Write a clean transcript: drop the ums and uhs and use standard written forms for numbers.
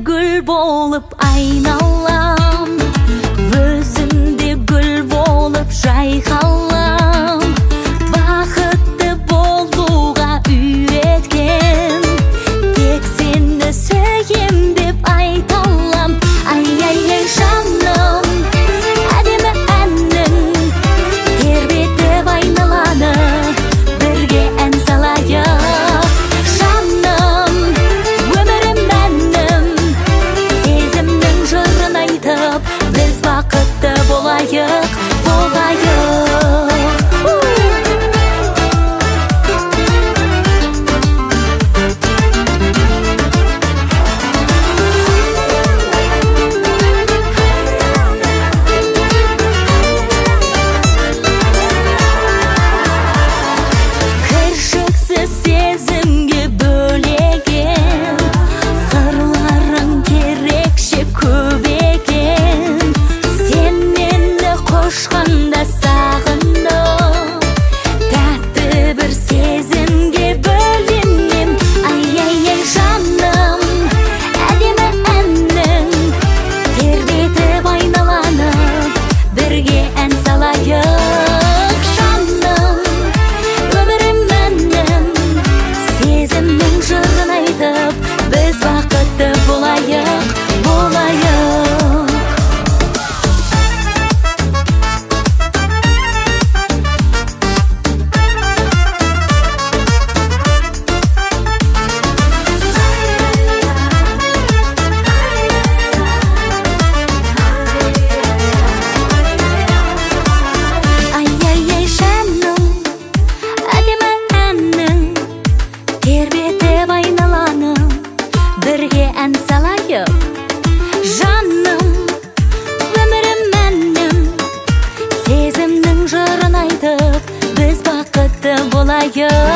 gül bolup aynalam, özünde gül bolup jaykalam. Бақытты болуға үйреткен, тек сені сүйем деп айталам. Ай-ай-ай жаным, әдемі әннің тербетіп айналаны, бірге ән салайық. Жаным, өмірім мәнім, сезімнің жырын айтып, біз бақытты болайық, болайық. Сезімге бөлеген, сырларың керекше көп екен. Сен мені қошқанда сағындым, тәтті бір сезімге бөленем. Ай-ай-ай жаным, әдемі әннің тербетіп айналанып, бірге ән салайық. Жаным, өмірім мәнім, сезімнің жырын айтып, біз бақытты болайық, болайық. Ай-ай-ай жаным, әдемі әннің тербетіп айналанып, бірге ән салайық. Жаным, өмірім мәнім, сезімнің жырын айтып, біз бақытты болайық.